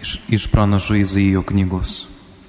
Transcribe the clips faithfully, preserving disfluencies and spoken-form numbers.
iš, iš pranašo Izaijo knygos.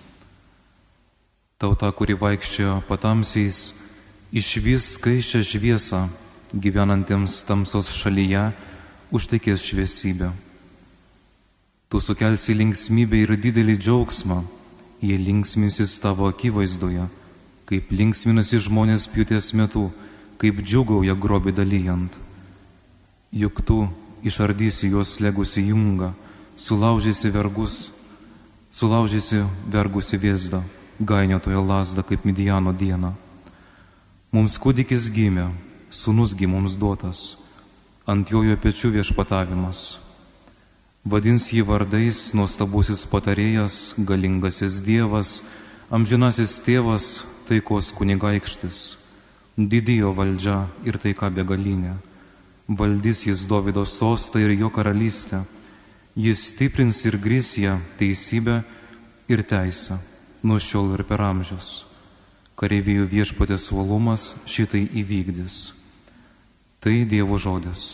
Tauta, kuri vaikščiojo patamsiais, išvys skaisčią šviesą, gyvenantiems tamsos šalyje užtekės šviesybę. Tu sukelsi linksmybę ir didelį džiaugsmą, jie linksminsis tavo akivaizdoje, kaip linksminasi žmonės pjūties metu, kaip džiūgauja grobį dalyjant. Juk tu išardysi juos slegusi jungą, sulaužysi vergus, sulaužysi vergusi vėzdą, gainiotojo lazdą kaip Midijano dieną. Mums kūdikis gimė, sūnus gi mums duotas, ant jojo pečių viešpatavimas. Vadins jį vardais nuostabusis patarėjas, galingasis Dievas, amžinasis tėvas, taikos kunigaikštis. Didijo valdžia ir taika begalinė. Valdys jis Dovydo sostą ir jo karalystę. Jis stiprins ir grįs ją teisybę ir teisę, nuo šiol ir per amžius. Kareivijų viešpatės uolumas šitai įvykdys. Tai Dievo žodis.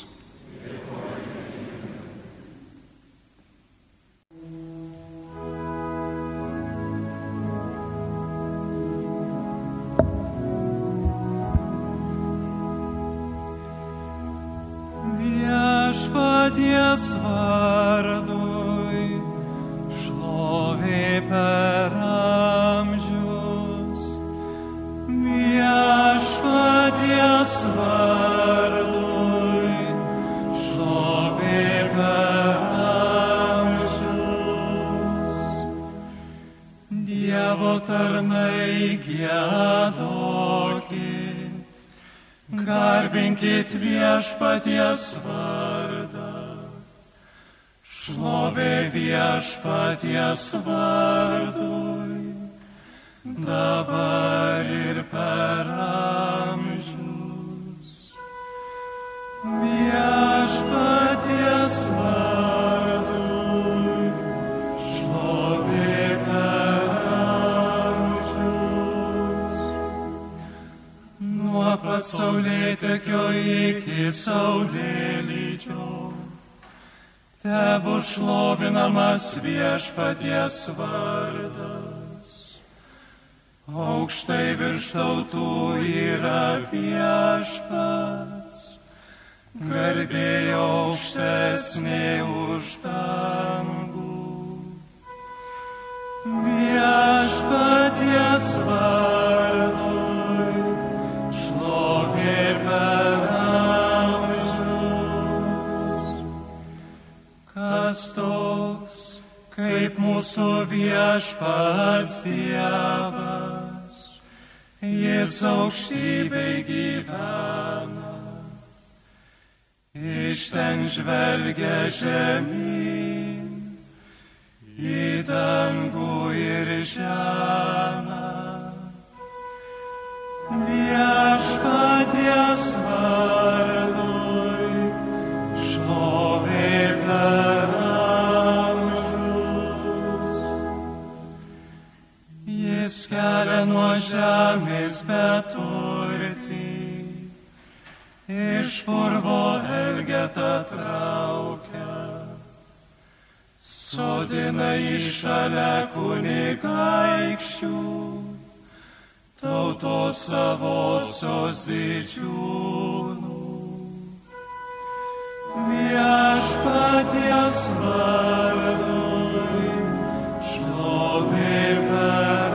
Viešpaties vardui šlovė per amžius. Viešpaties vardui šlovė per amžius. Dievo tarnai giedokit, garbinkit viešpaties vardą. Šlovė viešpaties vardui, dabar ir per amžius. Viešpaties vardui, šlovė per amžius. Nuo pat saulėtekio iki saulėlydžio tebu šlovinamas viešpaties vardas. Aukštai virš tautų yra viešpats, garbė aukštesnė už dangų. Viešpaties vardui šlovė per toks, kaip mūsų viešpats Dievas, jis aukštybėj gyvena, iš ten žvelgia žemyn, į dangų ir žemę. Viešpaties vardui šlovė per kelia nuo žemės beturtį, iš purvo elgetą traukia, sodina į šalia kunigaikščių, tautos savosios didžiūnų. Viešpaties vardui šlovė per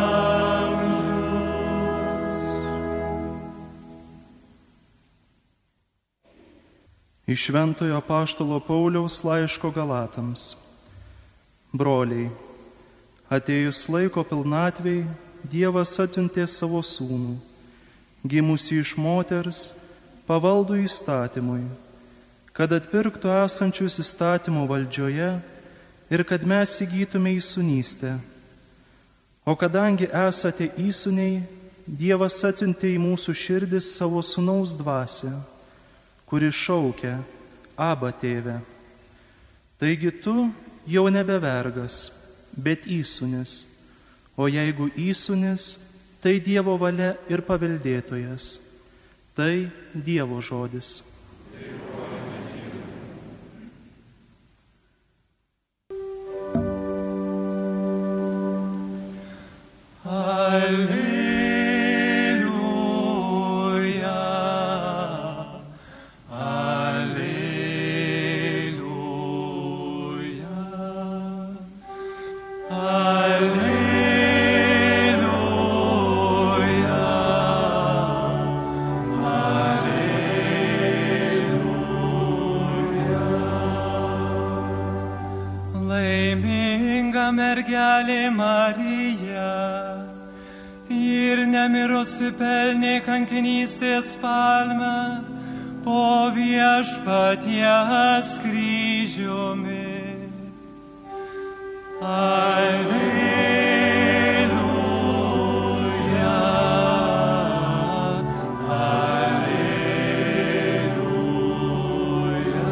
Iš Šventojo apaštalo Pauliaus laiško Galatams. Broliai, atėjus laiko pilnatvei, Dievas atsiuntė savo sūnų, gimusį iš moters, pavaldų įstatymui, kad atpirktų esančius įstatymo valdžioje ir kad mes įgytume įsūnystę. O kadangi esate įsūniai, Dievas atsiuntė į mūsų širdis savo sūnaus dvasią, kuris šaukia, Aba tėve. Taigi tu jau nebe vergas, bet įsūnis, o jeigu įsūnis, tai Dievo valia ir paveldėtojas. Tai Dievo žodis. Thank you. Laiminga mergelė Marija, ir nemirusi pelnė kankinystės palmę po Viešpaties kryžiumi. Alleluja, alleluja,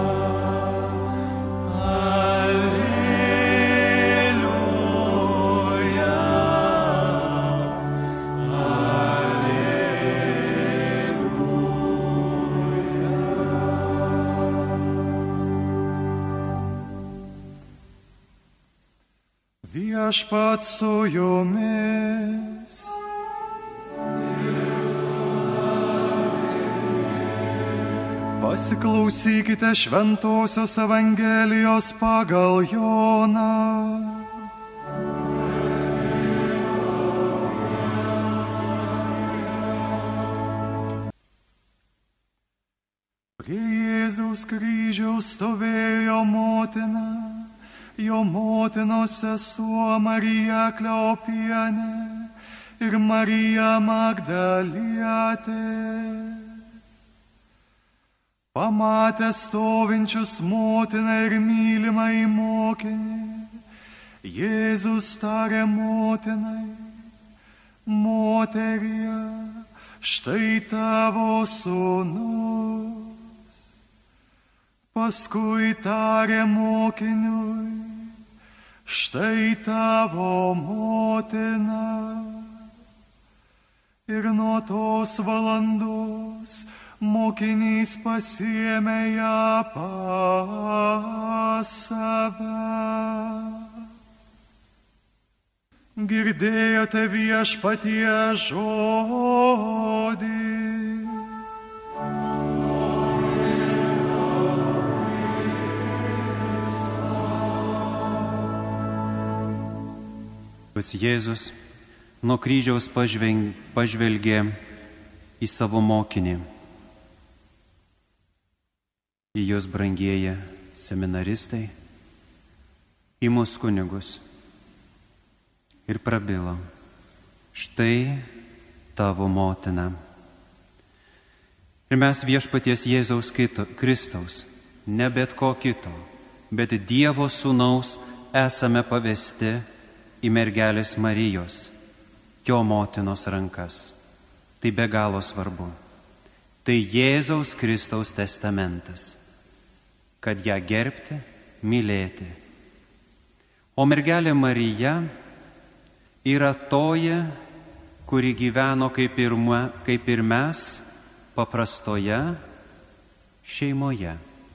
alleluja, Viešpats su jumis. Pasiklausykite Šventosios Evangelijos pagal Joną. Prie Jėzaus kryžiaus stovėjo motina, jo motinos sesuo Marija Kleopienė ir Marija Magdalietė. Pamatę stovinčius motiną ir mylimąjį mokinį, Jėzus tarė motinai: Moterie, štai tavo sūnus. Paskui tarė mokiniui: štai tavo motina. Ir nuo tos valandos mokinys pasiėmė ją pas save. Girdėjote Viešpaties žodį. Jėzus nuo kryžiaus pažvelgė į savo mokinį. Į jūs, brangieji seminaristai, į mūsų kunigus, ir prabilo: štai tavo motina. Ir mes Viešpaties Jėzaus Kristaus, ne bet ko kito, bet Dievo Sūnaus esame pavesti į mergelės Marijos, jo motinos rankas. Tai be galo svarbu. Tai Jėzaus Kristaus testamentas, kad ją gerbti, mylėti. O mergelė Marija yra toji, kuri gyveno kaip ir, kaip ir mes, paprastoje šeimoje.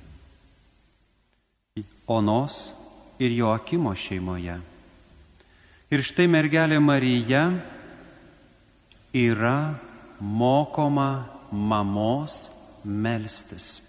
Onos ir Joakimo šeimoje. Ir štai mergelė Marija yra mokoma mamos melstis.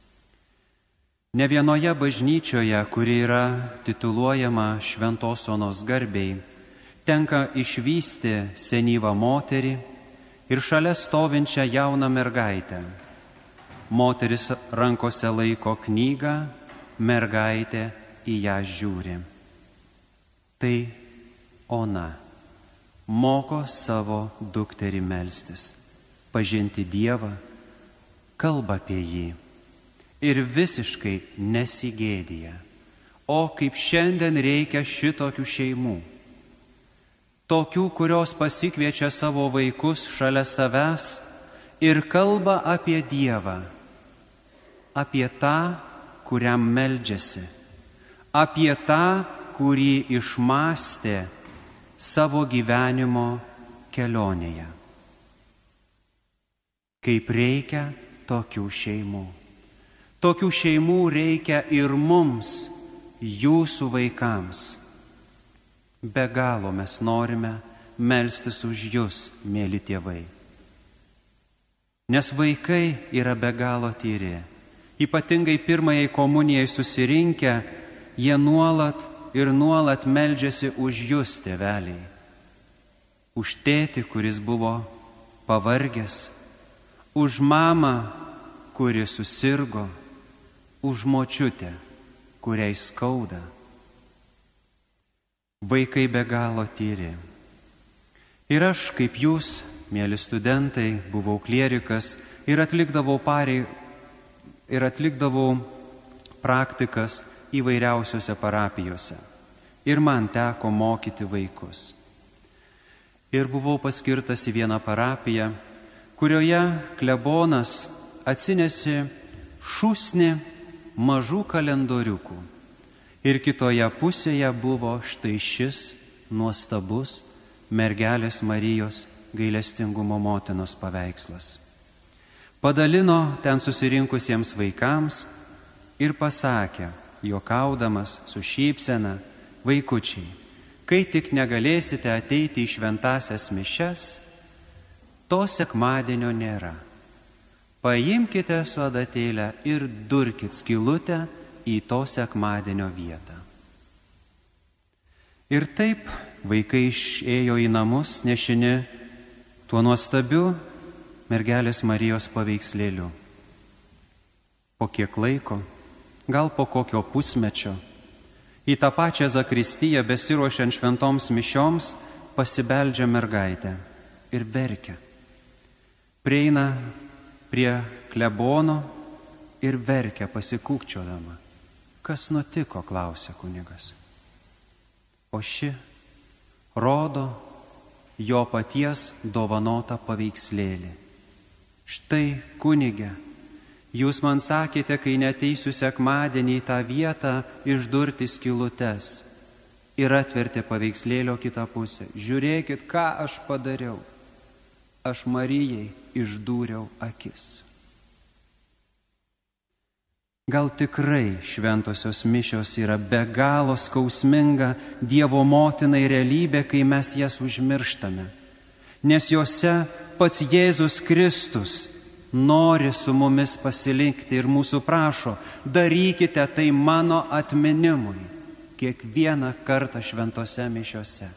Ne vienoje bažnyčioje, kuri yra tituluojama Šventos Onos garbei, tenka išvysti senyvą moterį ir šalia stovinčią jauną mergaitę. Moteris rankose laiko knygą, mergaitė į ją žiūri. Tai Ona moko savo dukterį melstis, pažinti Dievą, kalba apie jį ir visiškai nesigėdija. O kaip šiandien reikia šitokių šeimų. Tokių, kurios pasikviečia savo vaikus šalia savęs ir kalba apie Dievą, apie tą, kuriam meldžiasi, apie tą, kurį išmąstė savo gyvenimo kelionėje. Kaip reikia tokių šeimų. Tokių šeimų reikia ir mums, jūsų vaikams. Be galo mes norime melstis už jūs, mėly tėvai. Nes vaikai yra be galo tyri. Ypatingai pirmajai komunijai susirinkę, jie nuolat ir nuolat meldžiasi už jūs, tėveliai. Už tėtį, kuris buvo pavargęs, už mamą, kuri susirgo, už močiutę, kuriai skauda, vaikai be galo tyri. Ir aš, kaip jūs, mėly studentai, buvau klierikas ir atlikdavau, parei, ir atlikdavau praktikas įvairiausiose parapijose. Ir man teko mokyti vaikus. Ir buvau paskirtas į vieną parapiją, kurioje klebonas atsinešė šūsnį mažų kalendoriukų. Ir kitoje pusėje buvo štai šis nuostabus mergelės Marijos gailestingumo motinos paveikslas. Padalino ten susirinkusiems vaikams ir pasakė, juokaudamas su šypsena, vaikučiai, kai tik negalėsite ateiti į šventasias mišias, to sekmadienio nėra. Paimkite su adatėlę ir durkit skylutę į to sekmadienio vietą. Ir taip vaikai išėjo į namus nešini tuo nuostabiu mergelės Marijos paveikslėliu. Po kiek laiko, gal po kokio pusmečio, į tą pačią zakristiją besiruošiant šventoms mišioms pasibeldžia mergaitė ir verkia. Prieina prie klebono ir verkia pasikūkčiodama. Kas nutiko, klausė kunigas. O ši rodo jo paties dovanotą paveikslėlį. Štai, kunige, jūs man sakėte, kai neteisiu sekmadienį į tą vietą išdurti skylutes, ir atvertė paveikslėlio kitą pusę. Žiūrėkit, ką aš padariau. Aš Marijai išdūriau akis. Gal tikrai šventosios mišios yra be galo skausminga Dievo motinai realybė, kai mes jas užmirštame, nes jose pats Jėzus Kristus nori su mumis pasilikti ir mūsų prašo, darykite tai mano atminimui kiekvieną kartą šventose mišiose.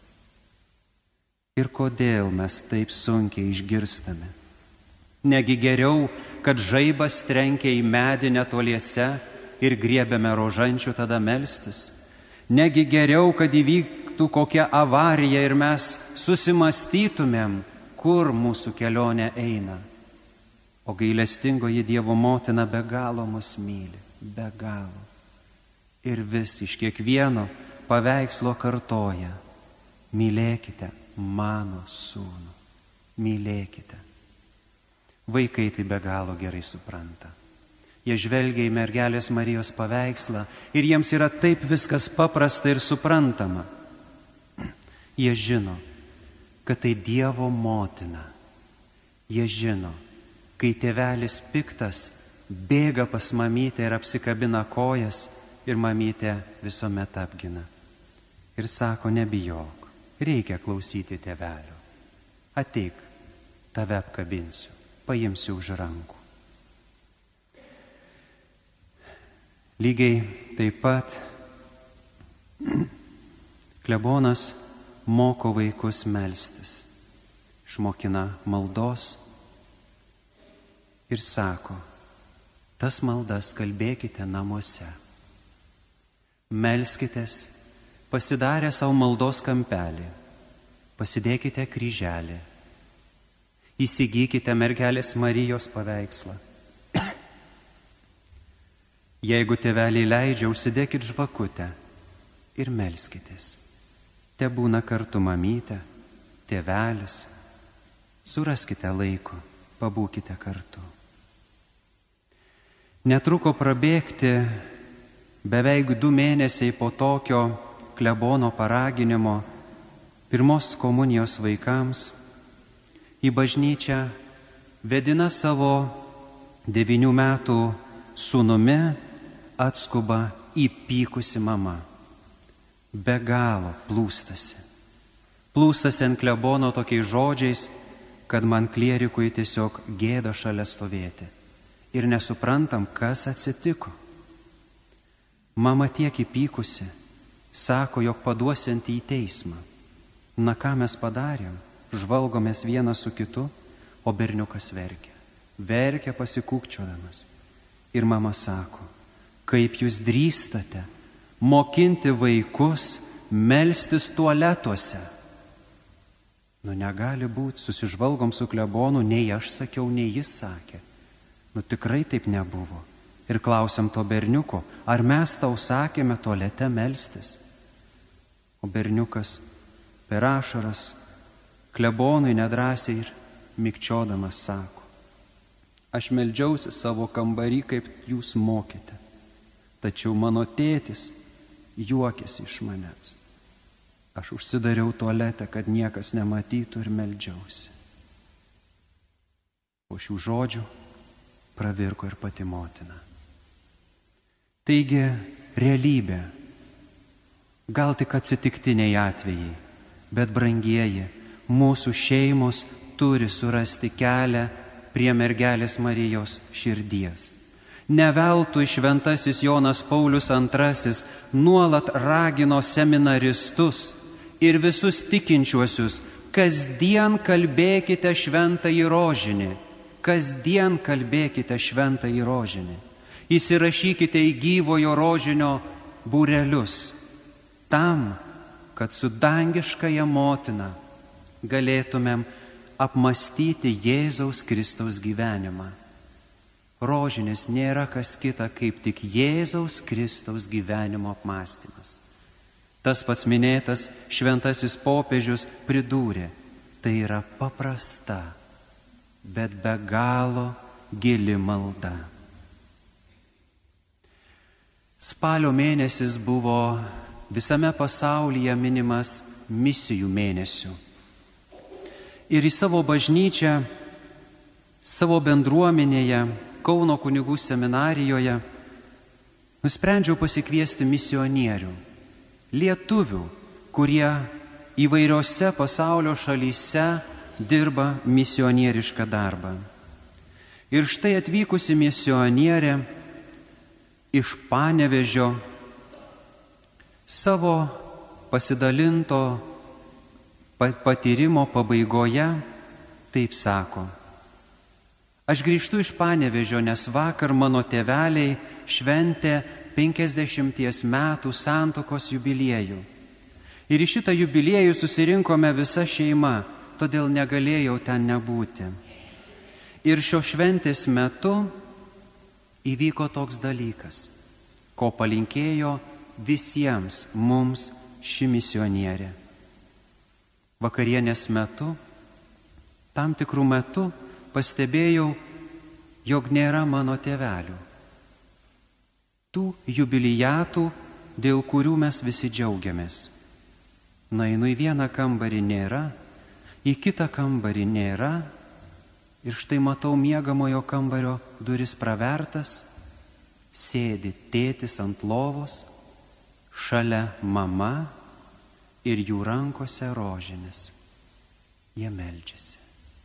Ir kodėl mes taip sunkiai išgirstame? Negi geriau, kad žaibas trenkia į medį netoliese ir griebiame rožančių tada melstis? Negi geriau, kad įvyktų kokia avarija ir mes susimastytumėm, kur mūsų kelionė eina? O gailestingoji Dievo motina be galo mus myli, be galo. Ir vis iš kiekvieno paveikslo kartoja, mylėkite mano sūnų, mylėkite. Vaikai tai be galo gerai supranta. Jie žvelgia į mergelės Marijos paveikslą ir jiems yra taip viskas paprasta ir suprantama. Jie žino, kad tai Dievo motina. Jie žino, kai tėvelis piktas bėga pas mamytę ir apsikabina kojas ir mamytė visuomet apgina. Ir sako, nebijok, reikia klausyti tėvelio. Ateik, tave apkabinsiu, paimsiu už rankų. Lygiai taip pat klebonas moko vaikus melstis, išmokina maldos ir sako, tas maldas kalbėkite namuose. Melskitės, pasidarę savo maldos kampelį, pasidėkite kryželį, įsigykite mergelės Marijos paveikslą. Jeigu tėveliai leidžia, užsidėkit žvakutę ir melskitės. Te būna kartu mamytė, tėvelis, suraskite laiko, pabūkite kartu. Netruko prabėgti beveik du mėnesiai po tokio klebono paraginimo pirmos komunijos vaikams. Į bažnyčią vedina savo devynių metų sūnumi atskuba įpykusi mama. Be galo plūstasi. Plūstasi ant klebono tokiais žodžiais, kad man klierikui tiesiog gėda šalia stovėti. Ir nesuprantam, kas atsitiko. Mama tiek įpykusi, sako, jog paduosianti į teismą. Na ką mes padarėm? Žvalgomės vienas su kitu, o berniukas verkia. Verkia pasikūkčiodamas. Ir mama sako, kaip jūs drįstate mokinti vaikus melstis tualetuose. Nu negali būti, susižvalgom su klebonu, nei aš sakiau, nei jis sakė. Nu tikrai taip nebuvo. Ir klausiam to berniuko, ar mes tau sakėme tualete melstis? O berniukas per ašaras klebonui nedrąsiai ir mikčiodamas sako, aš meldžiausi savo kambarį, kaip jūs mokėte, tačiau mano tėtis juokėsi iš manęs. Aš užsidariau tualetę, kad niekas nematytų ir meldžiausi. Po šių žodžių pravirko ir pati motina. Taigi, realybė, gal tik atsitiktiniai atvejai, bet brangieji, mūsų šeimos turi surasti kelią prie mergelės Marijos širdies. Ne veltui šventasis Jonas Paulius antrasis nuolat ragino seminaristus ir visus tikinčiuosius, kasdien kalbėkite šventąjį rožinį, kasdien kalbėkite šventąjį rožinį. Įsirašykite į gyvojo rožinio būrelius, tam, kad su dangiškąja motina galėtumėm apmastyti Jėzaus Kristaus gyvenimą. Rožinis nėra kas kita, kaip tik Jėzaus Kristaus gyvenimo apmąstymas. Tas pats minėtas šventasis popiežius pridūrė, tai yra paprasta, bet be galo gili malda. Spalio mėnesis buvo visame pasaulyje minimas misijų mėnesiu. Ir į savo bažnyčią, savo bendruomenėje, Kauno kunigų seminarijoje nusprendžiau pasikviesti misionierių, lietuvių, kurie įvairiose pasaulio šalyse dirba misionierišką darbą. Ir štai atvykusi misionierė iš Panevėžio savo pasidalinto patyrimo pabaigoje taip sako: aš grįžtu iš Panevėžio, nes vakar mano tėveliai šventė penkiasdešimties metų santuokos jubiliejų. Ir į šitą jubiliejų susirinkome visa šeima, todėl negalėjau ten nebūti. Ir šio šventės metu įvyko toks dalykas, ko palinkėjo visiems mums ši misionierė. Vakarienės metu, tam tikrų metų, pastebėjau, jog nėra mano tėvelių. Tų jubiliatų, dėl kurių mes visi džiaugiamės. Nainu į vieną kambarį nėra, į kitą kambarį nėra, ir štai matau miegamojo kambario duris pravertas, sėdi tėtis ant lovos, šalia mama ir jų rankose rožinis. Jie meldžiasi.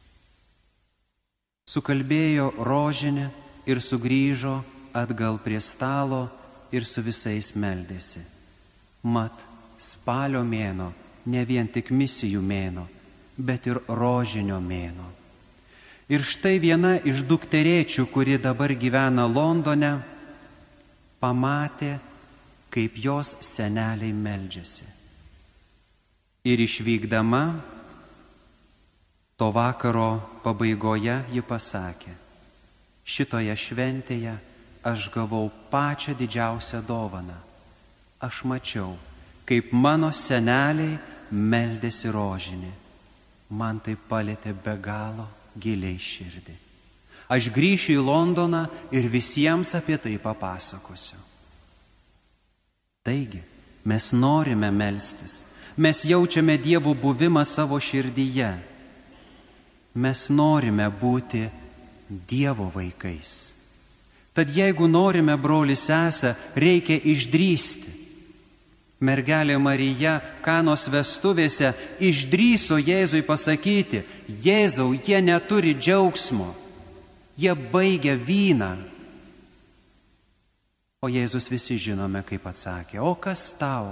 Sukalbėjo rožinį ir sugrįžo atgal prie stalo ir su visais meldėsi. Mat, spalio mėno ne vien tik misijų mėno, bet ir rožinio mėno. Ir štai viena iš dukterėčių, kuri dabar gyvena Londone, pamatė, kaip jos seneliai meldžiasi. Ir išvykdama, to vakaro pabaigoje ji pasakė, šitoje šventėje aš gavau pačią didžiausią dovaną. Aš mačiau, kaip mano seneliai meldėsi rožinį. Man tai palėtė be galo giliai širdį. Aš grįšiu į Londoną ir visiems apie tai papasakosiu. Taigi, mes norime melstis, mes jaučiame Dievo buvimą savo širdyje. Mes norime būti Dievo vaikais. Tad jeigu norime, broli sesę, reikia išdrįsti. Mergelė Marija Kanos vestuvėse išdrįso Jėzui pasakyti, Jėzau, jie neturi džiaugsmo, jie baigia vyną. O Jėzus visi žinome, kaip atsakė, o kas tau?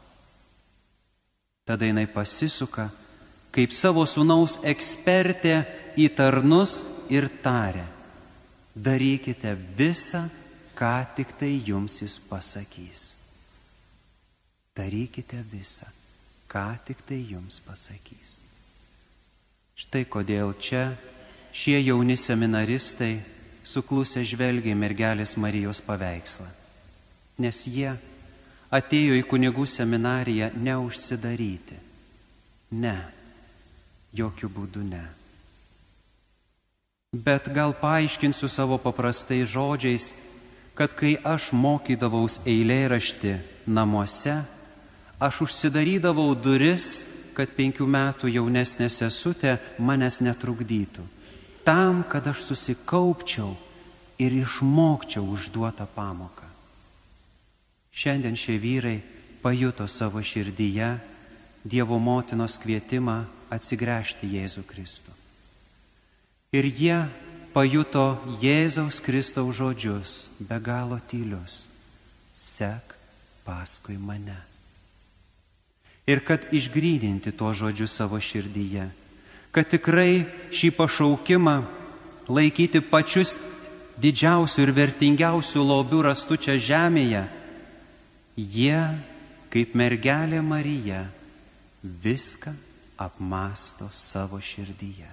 Tada jinai pasisuka, kaip savo sūnaus ekspertė į tarnus ir tarė, darykite visą, ką tik tai jums jis pasakys. darykite visą, ką tik tai jums pasakys. Štai kodėl čia šie jauni seminaristai suklusę žvelgia į mergelės Marijos paveikslą, nes jie atėjo į kunigų seminariją neužsidaryti. Ne, jokių būdų ne. Bet gal paaiškinsiu savo paprastai žodžiais, kad kai aš mokydavaus eilėraštį namuose, aš užsidarydavau duris, kad penkių metų jaunesnė sesutė manęs netrukdytų, tam, kad aš susikaupčiau ir išmokčiau užduotą pamoką. Šiandien šie vyrai pajuto savo širdyje Dievo motinos kvietimą atsigręžti Jėzų Kristų. Ir jie pajuto Jėzaus Kristaus žodžius, be galo tylius: sek paskui mane. Ir kad išgryninti tuo žodžiu savo širdyje, kad tikrai šį pašaukimą laikyti pačius didžiausių ir vertingiausių lobių rastų čia žemėje, jie, kaip mergelė Marija, viską apmąsto savo širdyje.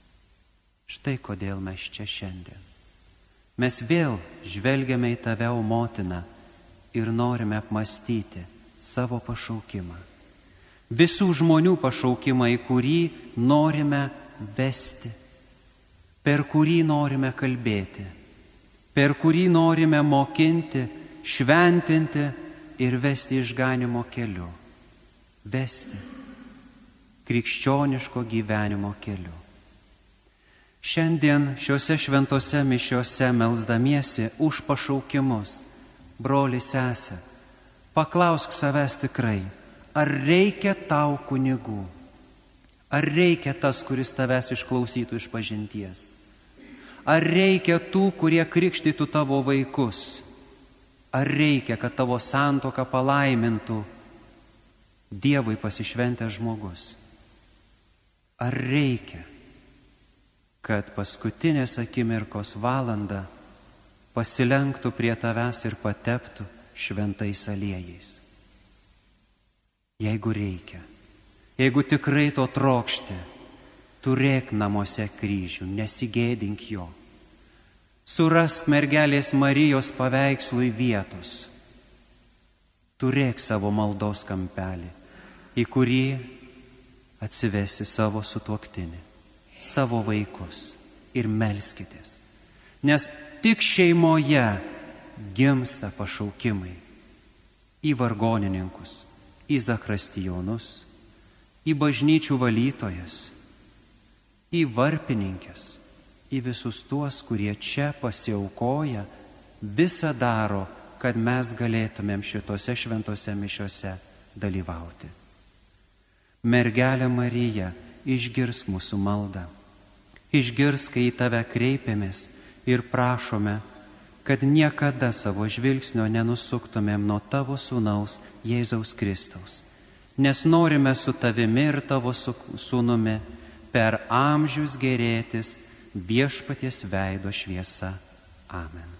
Štai kodėl mes čia šiandien. Mes vėl žvelgiame į tave, o motina, ir norime apmąstyti savo pašaukimą. Visų žmonių pašaukimą, į kurį norime vesti, per kurį norime kalbėti, per kurį norime mokinti, šventinti ir vesti išganimo keliu. Vesti krikščioniško gyvenimo keliu. Šiandien šiuose šventose mišiose melsdamiesi už pašaukimus, broli, sese, paklausk savęs tikrai, ar reikia tau kunigų? Ar reikia tas, kuris tavęs išklausytų iš pažinties? Ar reikia tų, kurie krikštytų tavo vaikus? Ar reikia, kad tavo santuoką palaimintų Dievui pasišventęs žmogus? Ar reikia, kad paskutinės akimirkos valanda pasilenktų prie tavęs ir pateptų šventais aliejais? Jeigu reikia, jeigu tikrai to trokšti, turėk namuose kryžių, nesigėdink jo. Surask mergelės Marijos paveikslui vietos. Turėk savo maldos kampelį, į kurį atsivesi savo sutuoktinį, savo vaikus ir melskitės. Nes tik šeimoje gimsta pašaukimai į vargonininkus, į zakristijonus, į bažnyčių valytojas, į varpininkės, į visus tuos, kurie čia pasiaukoja, visą daro, kad mes galėtumėm šitose šventose mišiose dalyvauti. Mergelė Marija, išgirsk mūsų maldą. Išgirsk, kai į tave kreipiamės ir prašome, kad niekada savo žvilgsnio nenusuktumėm nuo tavo sūnaus Jėzaus Kristaus, nes norime su tavimi ir tavo sūnumi per amžius gėrėtis viešpaties veido šviesa. Amen.